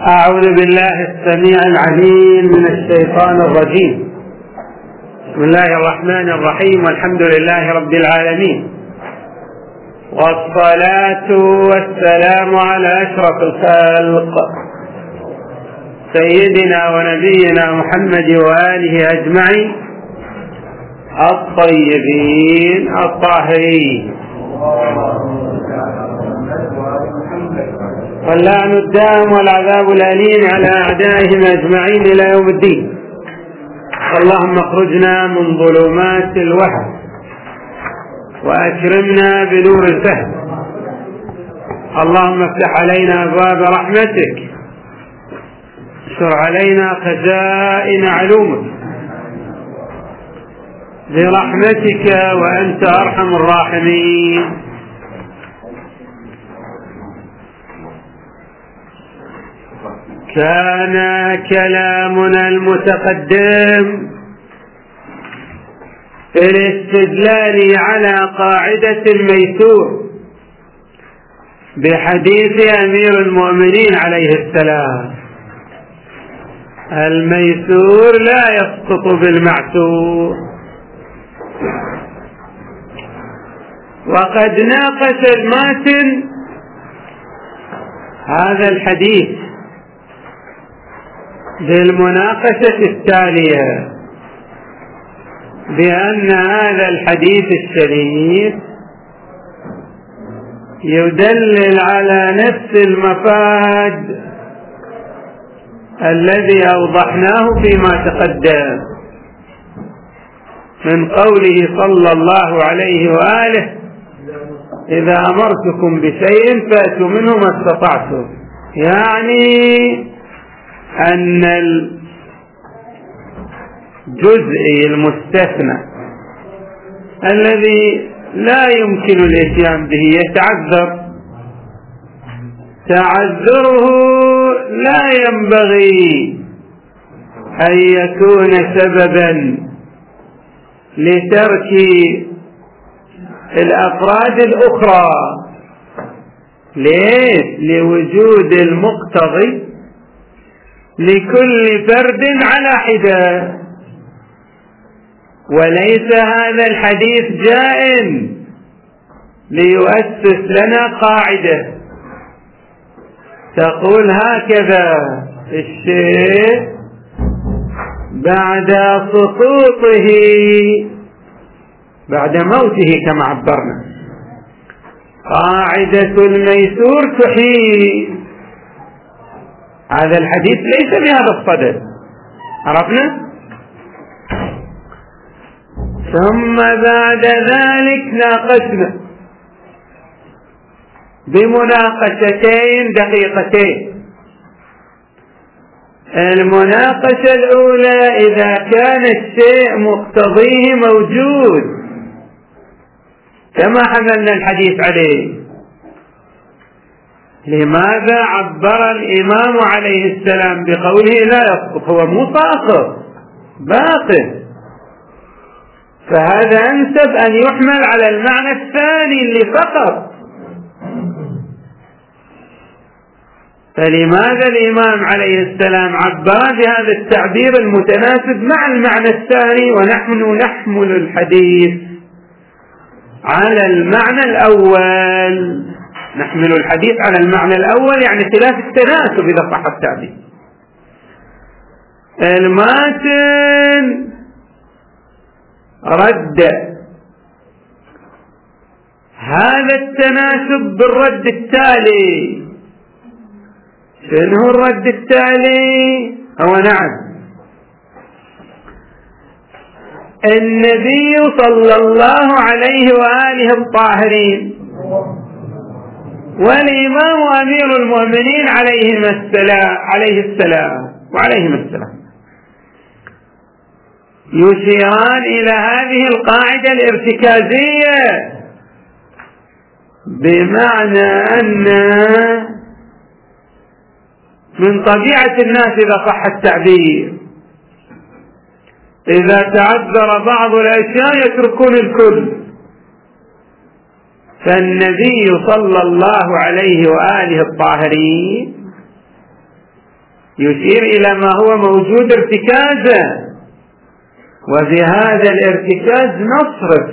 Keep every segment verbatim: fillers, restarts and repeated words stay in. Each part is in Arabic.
أعوذ بالله السميع العليم من الشيطان الرجيم. بسم الله الرحمن الرحيم، والحمد لله رب العالمين، والصلاة والسلام على أشرف الخلق سيدنا ونبينا محمد وآله أجمعين الطيبين الطاهرين، واللعن الدائم والعذاب الأليم على أعدائهم أجمعين إلى يوم الدين. اللهم اخرجنا من ظلمات الوهم وأكرمنا بنور الفهم. اللهم افتح علينا أبواب رحمتك، اشر علينا خزائن علومك برحمتك وأنت أرحم الراحمين. كان كلامنا المتقدم في الاستدلال على قاعدة الميسور بحديث أمير المؤمنين عليه السلام: الميسور لا يسقط بالمعسور. وقد ناقش الماتن هذا الحديث بالمناقشة التالية، بأن هذا الحديث الشريف يدلل على نفس المفاد الذي أوضحناه فيما تقدم من قوله صلى الله عليه وآله: إذا أمرتكم بشيء فأتوا منه ما استطعتم. يعني أن الجزء المستثنى الذي لا يمكن الإتيان به يتعذر، تعذره لا ينبغي أن يكون سببا لترك الأفراد الأخرى. ليش؟ لوجود المقتضي لكل فرد على حدة. وليس هذا الحديث جاء ليؤسس لنا قاعدة تقول هكذا الشيء بعد سقوطه، بعد موته كما عبرنا. قاعدة الميسور تحيل. هذا الحديث ليس بهذا الصدد، عرفنا؟ ثم بعد ذلك ناقشنا بمناقشتين دقيقتين. المناقشة الأولى: إذا كان الشيء مقتضيه موجود كما حملنا الحديث عليه، لماذا عبر الإمام عليه السلام بقوله لا يسقط؟ هو مو ساقط، باق. فهذا أنسب أن يحمل على المعنى الثاني اللي فقط. فلماذا الإمام عليه السلام عبر بهذا التعبير المتناسب مع المعنى الثاني، ونحن نحمل الحديث على المعنى الأول؟ نحمل الحديث على المعنى الأول يعني خلاف التناسب إذا صح التعبير. الماتن رد هذا التناسب بالرد التالي. شنو الرد التالي؟ هو نعم، النبي صلى الله عليه وآله الطاهرين والإمام أمير المؤمنين عليهم السلام عليه السلام وعليهم السلام يشيران إلى هذه القاعدة الارتكازية، بمعنى أن من طبيعة الناس إذا صح التعبير إذا تعذر بعض الأشياء يتركون الكل. فالنبي صلى الله عليه وآله الطاهرين يشير إلى ما هو موجود ارتكازا، وفي هذا الارتكاز نصرف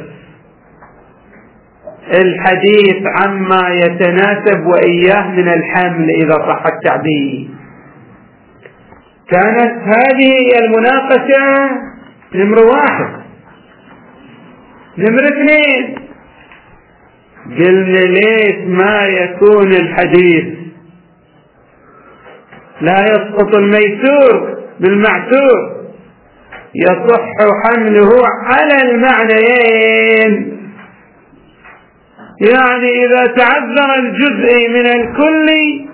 الحديث عما يتناسب وإياه من الحمل إذا صح التعبير. كانت هذه المناقشة نمرة واحد. نمرة اثنين، قلنا ليش ما يكون الحديث لا يسقط الميسور بالمعسور، يصح حمله على المعنيين. يعني إذا تعذر الجزء من الكل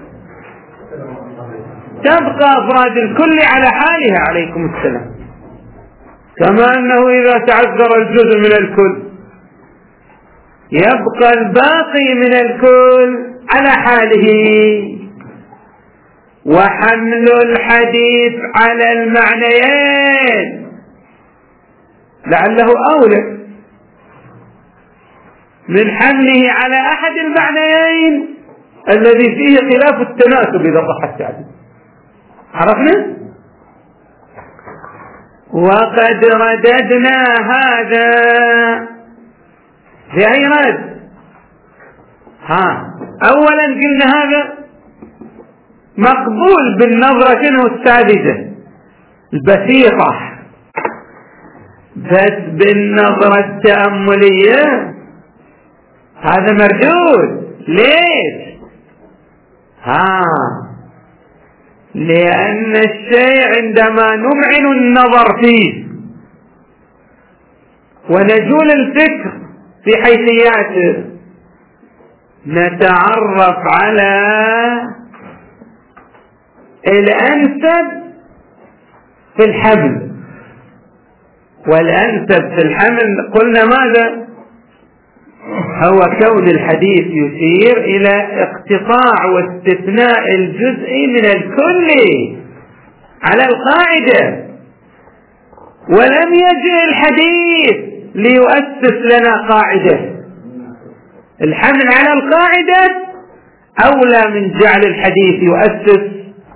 تبقى أفراد الكل على حالها عليكم السلام، كما أنه إذا تعذر الجزء من الكل يبقى الباقي من الكل على حاله. وحمل الحديث على المعنيين لعله أولى من حمله على أحد المعنيين الذي فيه خلاف التناسب إذا صح التعبير. عرفنا؟ وقد رددنا هذا في أي رد؟ ها أولا قلنا هذا مقبول بالنظرة شنو الساذجة البسيطة، بس بالنظرة التأملية هذا مردود. ليش؟ ها لأن الشيء عندما نمعن النظر فيه ونجول الفكر في حيثياته نتعرف على الأنسب في الحمل. والأنسب في الحمل قلنا ماذا؟ هو كون الحديث يشير إلى اقتطاع واستثناء الجزء من الكل على القاعدة، ولم يجئ الحديث ليؤسس لنا قاعدة. الحمل على القاعدة أولى من جعل الحديث يؤسس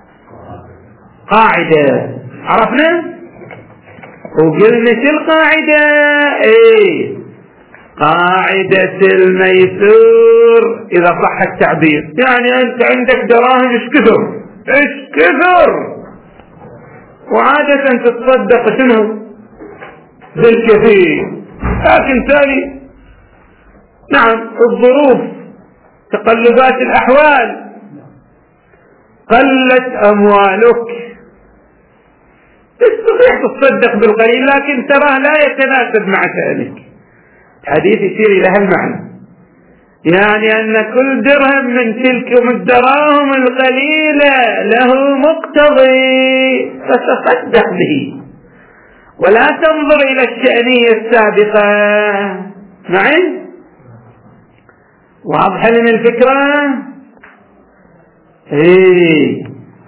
قاعدة. عرفنا؟ وقلنا شو القاعدة؟ ايه قاعدة الميسور إذا صح التعبير. يعني أنت عندك دراهم إيش كثر إيش كثر، وعادة تتصدق شنو بالكثير، لكن تالي نعم الظروف تقلبات الأحوال قلت أموالك، تستطيع تصدق بالقليل لكن تراه لا يتناسب مع شأنك. الحديث يصير إلى هالمعنى، يعني أن كل درهم من تلك الدراهم القليلة له مقتضي فتصدق به، ولا تنظر إلى الشأنية السابقة. معي؟ واضح لنا الفكرة؟ إيه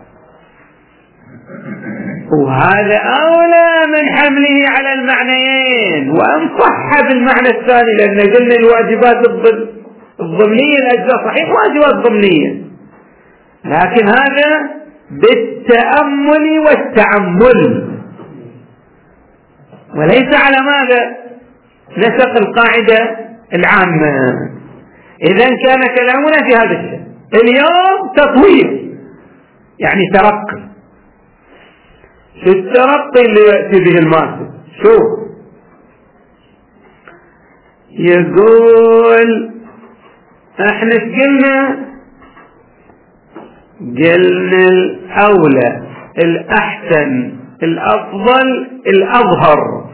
وهذا أولى من حمله على المعنيين، وأن صح بالمعنى الثاني، لأن قلنا الواجبات الضمنية الأجزاء صحيح واجبات ضمنية، لكن هذا بالتأمل والتعمل وليس على ماذا نسق القاعدة العامة. إذن كان كلامنا في هذا الشيء اليوم تطوير، يعني ترقي. شو الترقي اللي يأتي به الماسك؟ شو يقول؟ احنا قلنا قلنا الأولى الأحسن الأفضل الأظهر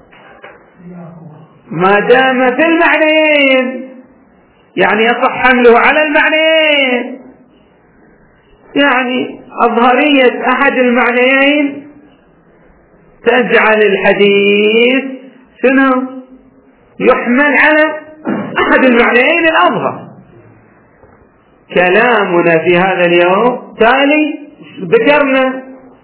ما دام في المعنيين، يعني يصح حمله على المعنيين. يعني أظهرية أحد المعنيين تجعل الحديث شنو يحمل على أحد المعنيين الأظهر. كلامنا في هذا اليوم تالي ذكرنا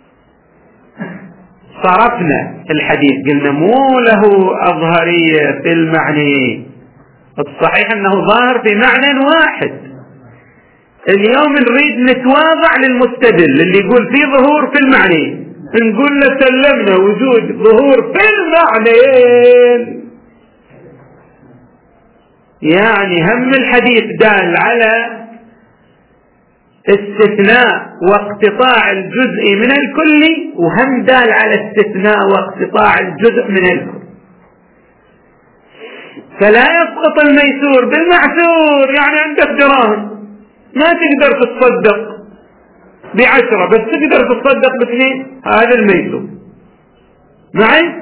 صرفنا الحديث، قلنا مو له أظهرية في المعنى، الصحيح أنه ظاهر في معنى واحد، اليوم نريد نتواضع للمستدل اللي يقول في ظهور في المعنى، نقول له سلمنا وجود ظهور في المعنيين. يعني هم الحديث دال على استثناء واقتطاع الجزء من الكل، وهم دال على استثناء واقتطاع الجزء من الكل. فلا يسقط الميسور بالمعسور. يعني عندك دراهم ما تقدر تتصدق بعشرة بس تقدر تتصدق باثنين، هذا الميسور معي.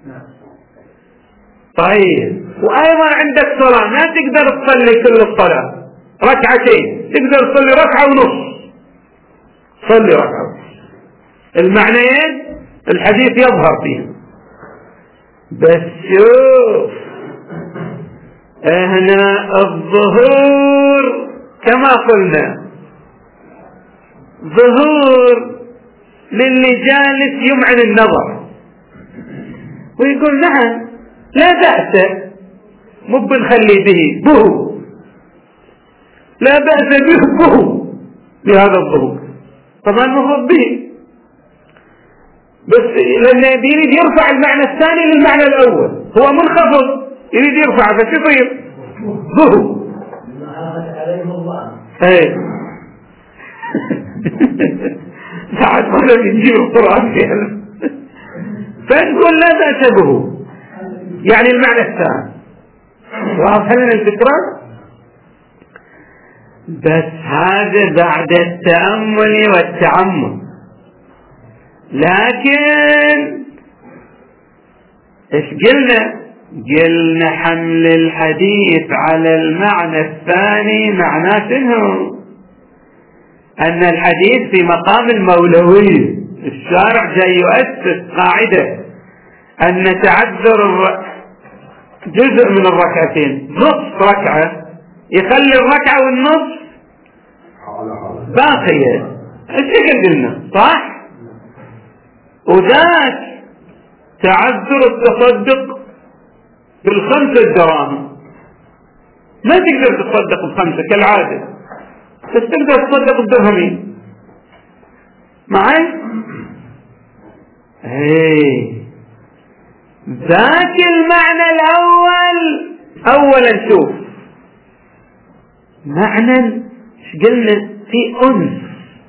طيب وأيضا عندك صلاة ما تقدر تصلي كل الصلاة، ركعتين تقدر تصلي ركعة ونص، صلي ركعة ونص. المعنيين الحديث يظهر فيه. بس شوف هنا الظهور كما قلنا ظهور للي جالس يمعن النظر ويقول نعم لا بأس، مو بنخلي به به، لا بأس به به بهذا الظهور. طبعا مفروض به بس لأنه يريد يرفع المعنى الثاني للمعنى الأول، هو منخفض يريد يرفع بس يصير به. ايه ساعات ما لم يجيب القرآن فعلا. فنقول لا بأس به يعني المعنى الثاني. واضح لنا الفكرة؟ بس هذا بعد التأمل والتعمق. لكن ايش قلنا؟ قلنا حمل الحديث على المعنى الثاني معناه شنو؟ أن الحديث في مقام المولوية. الشارع جاي يؤسس قاعدة أن تعذر جزء من الركعتين، نصف ركعة يخلي الركعة والنصف باقية. الشكل قلنا صح؟ وذاك تعذر التصدق بالخمسة دراهم، ما تقدر تصدق بخمسة كالعادة بس تقدر تصدق بدرهمين معي. هي ذاك المعنى الأول. أولا شوف معنى ايش قلنا في أنس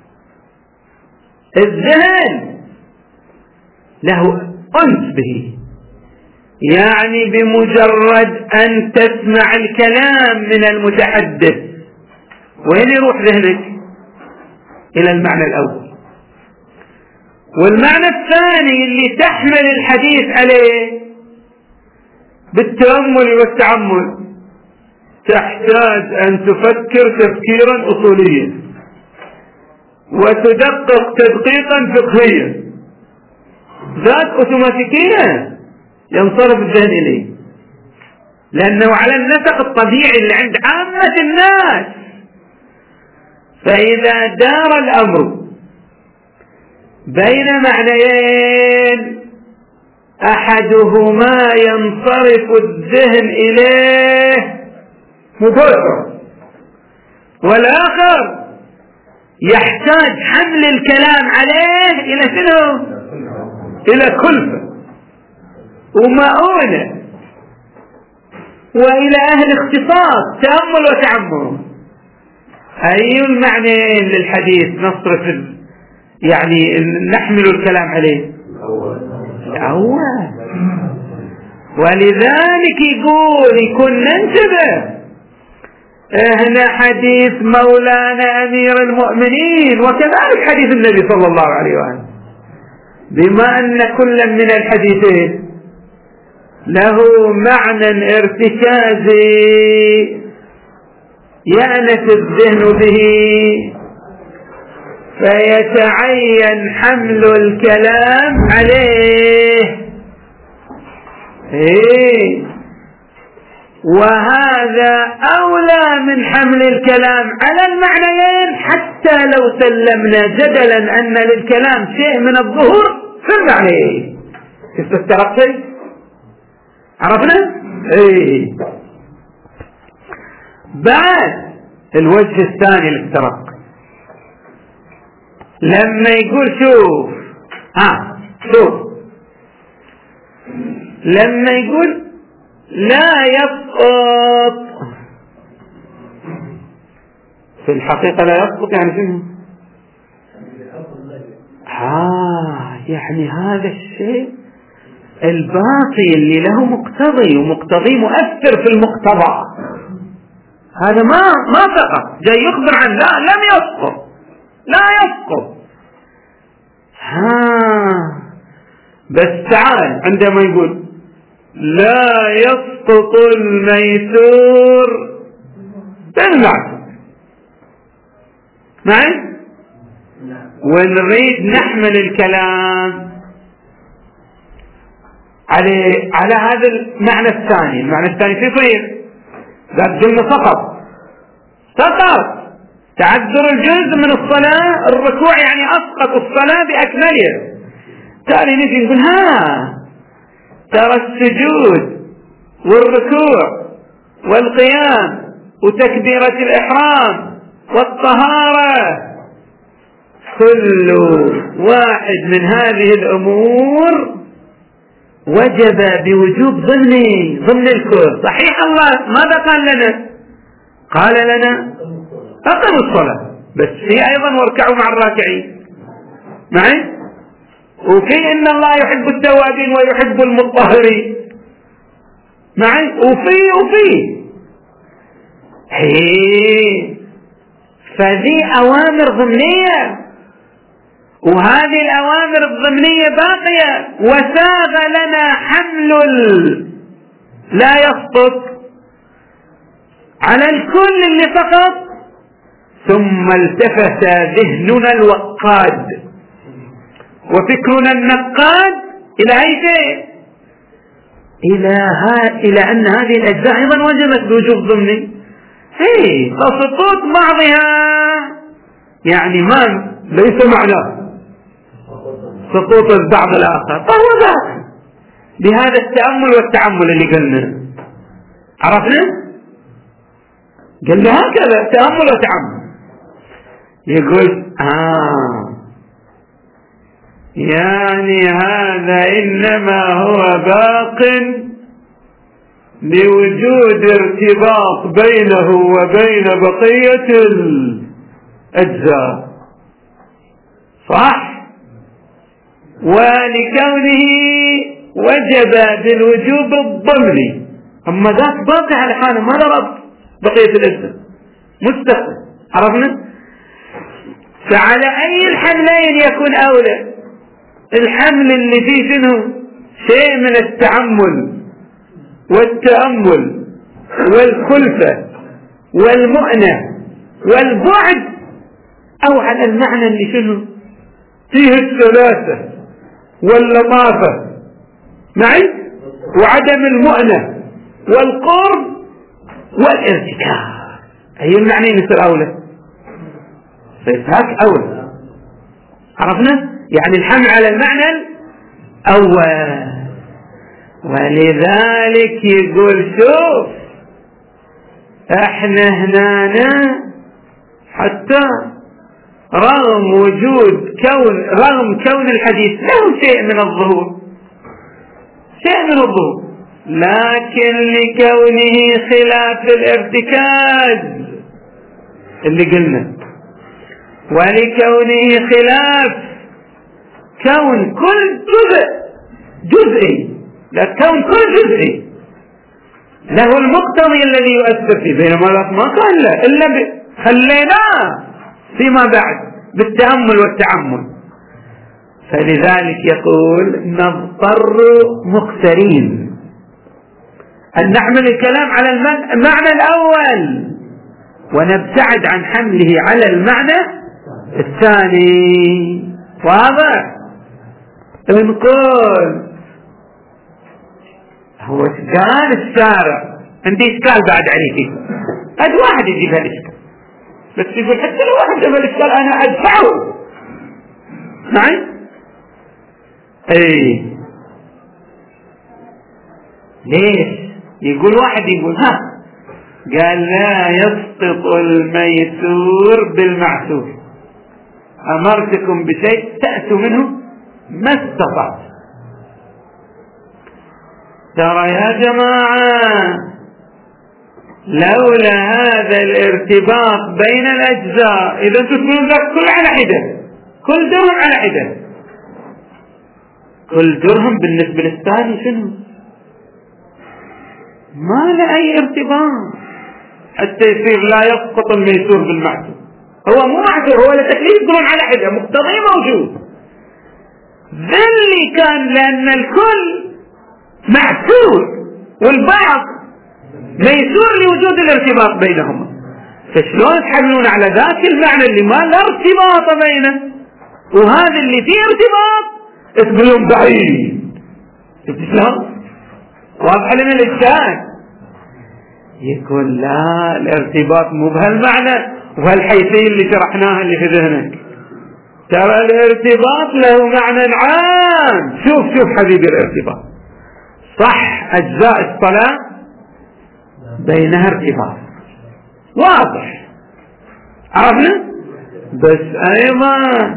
الذهن له أنس به، يعني بمجرد أن تسمع الكلام من المتحدث وين يروح ذهنك؟ إلى المعنى الأول. والمعنى الثاني اللي تحمل الحديث عليه بالتأمل والتعمل تحتاج أن تفكر تفكيرا أصوليا وتدقق تدقيقا فقهيا، ذات أوتوماتيكيا ينصرف الذهن إليه، لأنه على النسق الطبيعي اللي عند عامة الناس. فإذا دار الأمر بين معنيين أحدهما ينصرف الذهن إليه مباشرة والآخر يحتاج حمل الكلام عليه إلى شنو؟ إلى كلفة ومؤونة وإلى أهل اختصاص تأمل وتعمل. أي المعنيين للحديث نصرف يعني نحمل الكلام عليه؟ الأول. ولذلك يقول يكون ننتبه هنا حديث مولانا أمير المؤمنين وكذلك حديث النبي صلى الله عليه وآله، بما أن كل من الحديثين له معنى ارتكازي يأنس الذهن به فيتعين حمل الكلام عليه. إيه وهذا أولى من حمل الكلام على المعنيين، حتى لو سلمنا جدلا أن للكلام شيء من الظهور في المعنيين. كيف استرقت؟ عرفنا؟ إيه. بعد الوجه الثاني الافتراق لما يقول شوف ها شوف لما يقول لا يسقط، في الحقيقة لا يسقط يعني شنو؟ آه يعني هذا الشيء الباقي اللي له مقتضي ومقتضي مؤثر في المقتضى، هذا ما ما سقط، جاي يخبر عن لا لم يسقط لا يسقط. ها بس تعال عندما يقول لا يسقط الميسور بالمعسور معي، ونريد نحمل الكلام على على هذا المعنى الثاني. المعنى الثاني في يصير ذات قلنا سقط سقط تعذر الجزء من الصلاة، الركوع يعني أسقط الصلاة بأكملها. تالي نجي نقول ها ترى السجود والركوع والقيام وتكبيرة الإحرام والطهارة كل واحد من هذه الأمور وجب بوجوب ضمني ضمن الكل. صحيح الله ماذا قال لنا؟ قال لنا أقم الصلاة، بس هي أيضا واركعوا مع الراكعين معي، وفي إن الله يحب التوابين ويحب المطهرين معي، وفي وفي هي فذي أوامر ضمنية، وهذه الأوامر الضمنية باقية، وساغ لنا حمل لا يسقط على الكل اللي سقط. ثم التفت ذهننا الوقاد وفكرنا النقاد إلى أي شيء؟ إلى, ها إلى أن هذه الأجزاء أيضا وجبت بوجوب ضمني. هي فسقوط بعضها يعني ما ليس معناه سقوط البعض الآخر، فهو ذاك بهذا التأمل والتعمل اللي قلنا. عرفنا؟ قلنا هكذا تأمل وتعمل. يقول آه يعني هذا إنما هو باق لوجود ارتباط بينه وبين بقية الأجزاء، صح؟ ولكونه وجب بالوجوب الضمني، أما ذاك باقي على حاله ما له ربط بقية الأجزاء مستقل. عرفنا؟ فعلى أي الحملين يكون أولى؟ الحمل اللي فيه شنو؟ شيء من التعمل والتأمل والخلفة والمؤنة والبعد، أو على المعنى اللي شنو؟ فيه الثلاثة واللطافة معي وعدم المؤنة والقرب والارتكاب. أي المعنى يصير أولى؟ فهاك أولى. عرفنا؟ يعني الحمل على المعنى الأول. ولذلك يقول شوف احنا هنا حتى رغم وجود كون رغم كون الحديث له شيء من الظهور شيء من الظهور لكن لكونه خلاف الارتكاز اللي قلنا، ولكونه خلاف كون كل جزء جزئي، لا كون كل جزئي له المقتضي الذي يؤثر فيه، بينما ما كان له إلا خليناه فيما بعد بالتأمل والتعمل. فلذلك يقول نضطر مقترين أن نحمل الكلام على المعنى الأول ونبتعد عن حمله على المعنى الثاني. واضح؟ نقول هو قال الشارع عندي إشكال بعد عليك، هذا واحد يجيب هالإشكال، بس يقول حتى لو واحد جاب الإشكال أنا أدفعه معي. اي ليش؟ يقول واحد يقول ها قال لا يسقط الميسور بالمعسور، أمرتكم بشيء تأتوا منه ما استطعت. ترى يا جماعة لولا هذا الارتباط بين الأجزاء إذا تقولون ذلك كل على حدة، كل درهم على حدة، كل درهم بالنسبة للثاني شنو؟ ما له أي ارتباط حتى يصير لا يسقط الميسور بالمعسور. هو مو معسور، هو لتكليف درهم على حدة، مقتضي موجود. ذلي كان لأن الكل معسور والبعض ميسور لوجود الارتباط بينهما، فشلون تحملون على ذاك المعنى اللي ما لا ارتباط بينه وهذا اللي فيه ارتباط تقولون بعيد؟ شفت شلون؟ واضح لنا الإشكال. يقول لا، الارتباط مو بهالمعنى وهالحيثية اللي شرحناها اللي في ذهنك. ترى الارتباط له معنى عام. شوف شوف حبيبي، الارتباط صح أجزاء الصلاة بينها ارتباط واضح، عرفنا؟ بس أيضا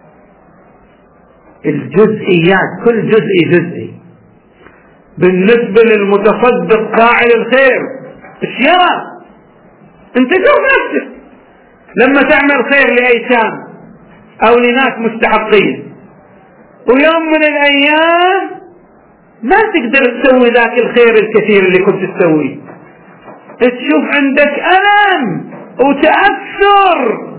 الجزئيات، كل جزئي جزئي. بالنسبة للمتصدق فاعل الخير اشياء، انت شوف نفسك لما تعمل خير لأيتام او لناس مستحقين ويوم من الايام ما تقدر تسوي ذاك الخير الكثير اللي كنت تسويه، تشوف عندك ألم وتأثر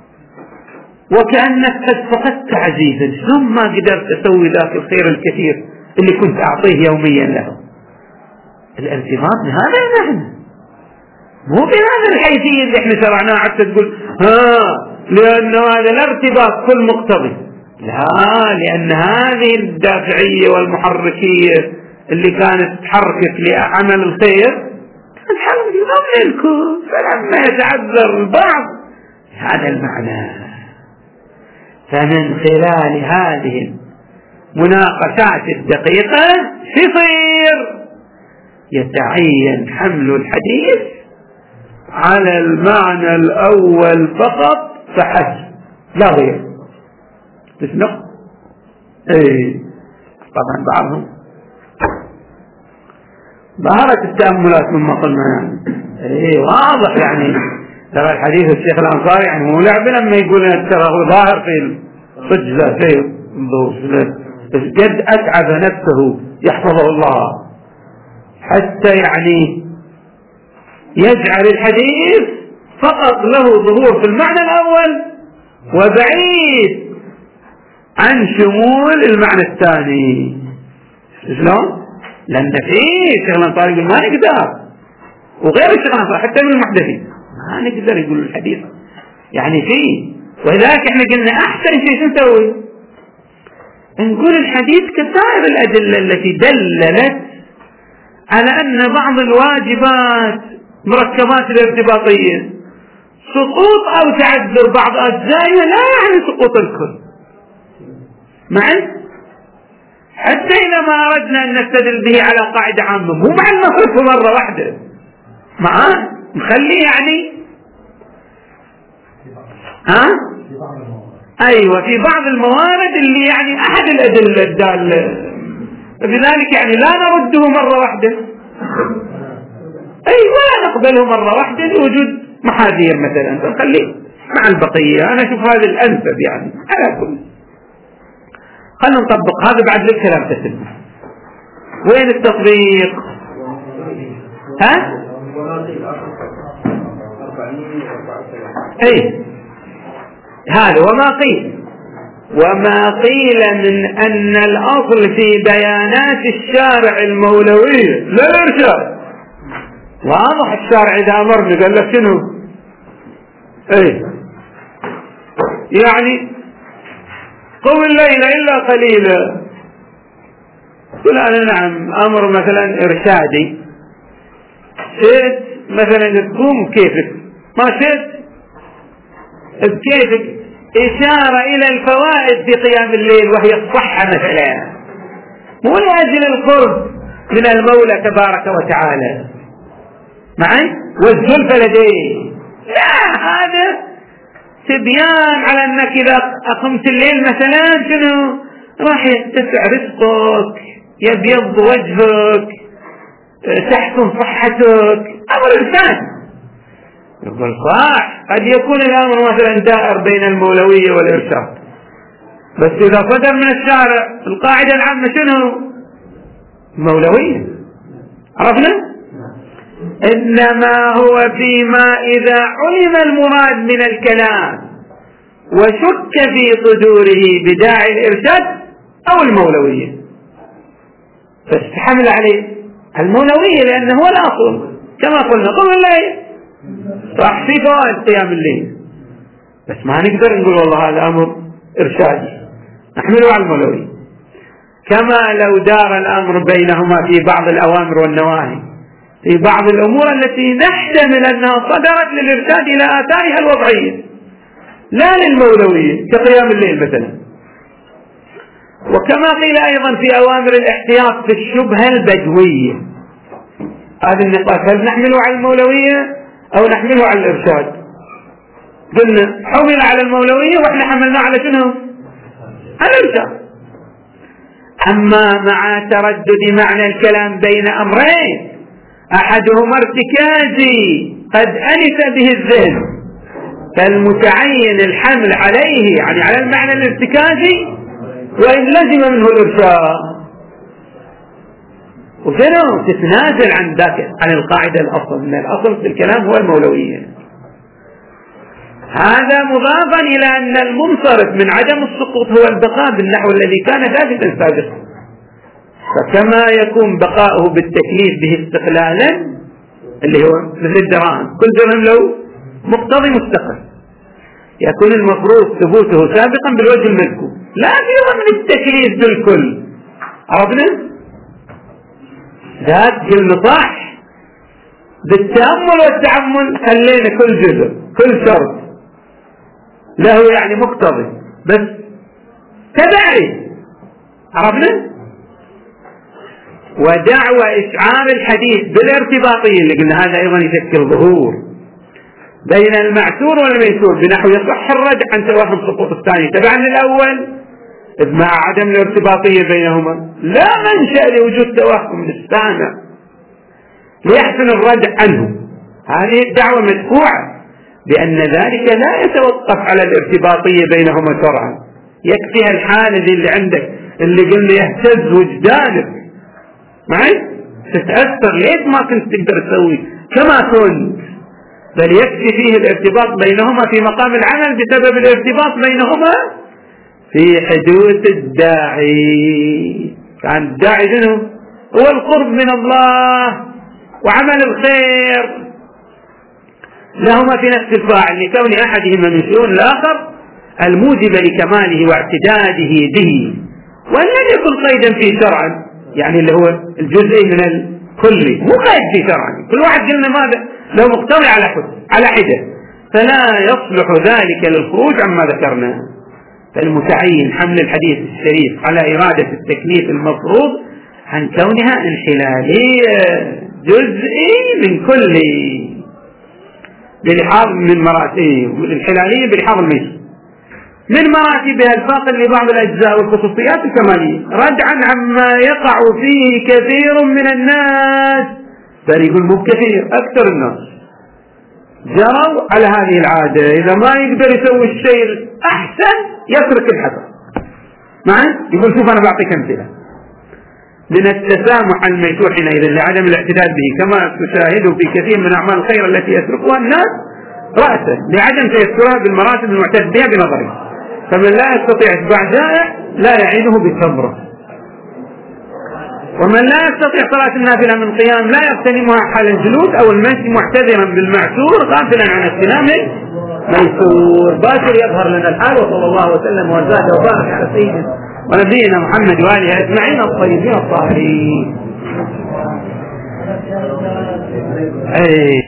وكأنك قد فقدت عزيزا، شلون ما قدرت أسوي ذاك الخير الكثير اللي كنت أعطيه يوميا له. الارتباط بهذا المعنى، مو بهذا الحيثية اللي احنا شرعناها حتى تقول ها لأن هذا الارتباط كل مقتضي. لا، لأن هذه الدافعية والمحركية اللي كانت تحركك لعمل الخير تحرك ضمن الكل، فلما يتعذر البعض هذا المعنى. فمن خلال هذه المناقشات الدقيقة يصير يتعين حمل الحديث على المعنى الأول فقط فحسب لا غير. تسمع؟ ايه طبعا بعضهم ظهرت التأملات مما قلنا يعني. ايه واضح يعني. ترى الحديث الشيخ الأنصاري يعني مو لعبة لما يقول ترى هو ظاهر في الصجلة في الظهور، قد أتعب نفسه يحفظه الله حتى يعني يجعل الحديث فقط له ظهور في المعنى الأول وبعيد عن شمول المعنى الثاني. شلون؟ لأن فيه الشيخ الأنصاري يقول ما نقدر، وغير الشيخ الأنصاري حتى من المحدثين ما نقدر يقول الحديث يعني فيه. ولذلك احنا قلنا أحسن شيء شو نسوي؟ نقول الحديث كسائر الأدلة التي دللت على أن بعض الواجبات مركبات الارتباطية سقوط أو تعذر بعض أجزائها لا يعني سقوط الكل معا، حتى إذا ما أردنا أن نستدل به على قاعدة عامة مو مع النصف مرة واحدة معا نخليه يعني ها أيوة في بعض الموارد اللي يعني أحد الأدلة الدالة، فبذلك يعني لا نرده مرة واحدة أي ولا نقبله مرة واحدة لوجود محاذير مثلا، فنخليه مع البقية. أنا أشوف هذا الأنسب يعني على كل. خلنا نطبق هذا بعد للكلام تسلم. وين التطبيق؟ ها؟ أي هذا وما قيل وما قيل من أن الأصل في بيانات الشارع المولوية لا الإرشاد. واضح الشارع إذا أمرنا قال لك شنو؟ أي يعني قم الليل إلا قليلا. قل أنا نعم أمر مثلا إرشادي، شئت مثلا تقوم بكيفك، ما شئت بكيفك. إشارة إلى الفوائد في قيام الليل وهي الصحة مثلا، مو لأجل القرب من المولى تبارك وتعالى معي والزلفى لديه، لا هذا تبيان على أنك إذا أقمت الليل مثلا شنو راح يتسع رزقك، يبيض وجهك، تحسن صحتك، أمر إرشاد. يقول صح، قد يكون الأمر مثلا دائر بين المولوية والإرشاد، بس إذا صدر من الشارع القاعدة العامة شنو؟ مولوية. عرفنا؟ إنما هو فيما إذا علم المراد من الكلام وشك في صدوره بداعي الإرشاد أو المولوية، فاستحمل عليه المولوية لأنه هو الأصل. كما قلنا قم الليل صح، في فوائد قيام الليل، بس ما نقدر نقول والله هذا أمر إرشادي، نحمله على المولوية. كما لو دار الأمر بينهما في بعض الأوامر والنواهي، في بعض الأمور التي نحتمل أنها صدرت للإرشاد إلى آثارها الوضعية لا للمولوية، كقيام الليل مثلا. وكما قيل أيضا في أوامر الاحتياط في الشبهة البدوية، هذا النقاش هل نحمله على المولوية أو نحمله على الإرشاد؟ قلنا حمل على المولوية وإحنا حملنا على شنو؟ على الإرشاد. أما مع تردد معنى الكلام بين أمرين أحدهما ارتكازي قد أنس به الذهن، فالمتعين الحمل عليه يعني على المعنى الارتكازي وإن لزم منه الإرشاد، وشنو تتنازل عن ذاك عن القاعدة الأصل، من الأصل في الكلام هو المولوية. هذا مضافا إلى أن المنصرف من عدم السقوط هو البقاء بالنحو الذي كان ثابتا سابقا، فكما يكون بقاؤه بالتكليف به استقلالا اللي هو مثل الدراهم، كل درهم له مقتضي مستقل، يكون المفروض ثبوته سابقا بالوجه المذكور لا في ضمن التكليف بالكل. عرفنا؟ ذات قلنا صح، بالتأمل والتعمل خلينا كل جزء كل شرط له يعني مقتضي بس تبعي. عرفنا؟ ودعوى إشعار الحديث بالارتباطية اللي قلنا هذا أيضا يشكل ظهور بين المعسور والميسور بنحو يصح الرجع عن توهم سقوط الثاني تبعا للأول، إذ مع عدم الارتباطية بينهما لا منشأ لوجود توهم للسامع ليحسن الرجع عنه. هذه الدعوة مدفوعة بأن ذلك لا يتوقف على الارتباطية بينهما شرعا، يكفيها الحالة اللي عندك اللي قلنا يهتز وجدانك معي تتأثر ليش ما كنت تقدر تسوي كما كنت، بل يكفي فيه الارتباط بينهما في مقام العمل بسبب الارتباط بينهما في حدود الداعي. كان الداعي منه هو القرب من الله وعمل الخير، لهما في نفس الفاعل لكون أحدهما من شؤون الآخر الموجب لكماله واعتداده به، وأن لم يكن قيدا في شرعا يعني اللي هو الجزء من الكل مو قيد في شرعا، كل واحد قلنا ماذا لو مقتضي على حد على حدة، فلا يصلح ذلك للخروج عما ذكرنا. فالمتعين حمل الحديث الشريف على إرادة التكليف المفروض عن كونها انحلالية جزئي من كل بلحاظ من مراتب الانحلالية بلحاظ الميسر من مراتبها الفاقد لبعض الأجزاء والخصوصيات الكمالية ردعا عما يقع فيه كثير من الناس، بل يقول مو كثير أكثر الناس جروا على هذه العادة، إذا ما يقدر يسوي الشيء الأحسن يترك الحسن. معي يقول شوف أنا بعطيك أمثلة من التسامح الميسور حينئذ لعدم الاعتداد به كما تشاهده في كثير من أعمال الخير التي يتركها الناس رأسا لعدم تيسرها بالمراتب المعتد بها بنظره، فمن لا يستطيع اتباع جائع لا يعينه بالصبر، ومن لا يستطيع صلاة النافلة من قيام لا يغتنمها حال الجلوس أو المشي معتذرا بالمعسور غافلا عن اغتنام ميسور. باكر يظهر لنا الحال. وصلى الله وسلم وزاد وبارك على سيدنا ونبينا محمد وآله أجمعين الطيبين الطاهرين.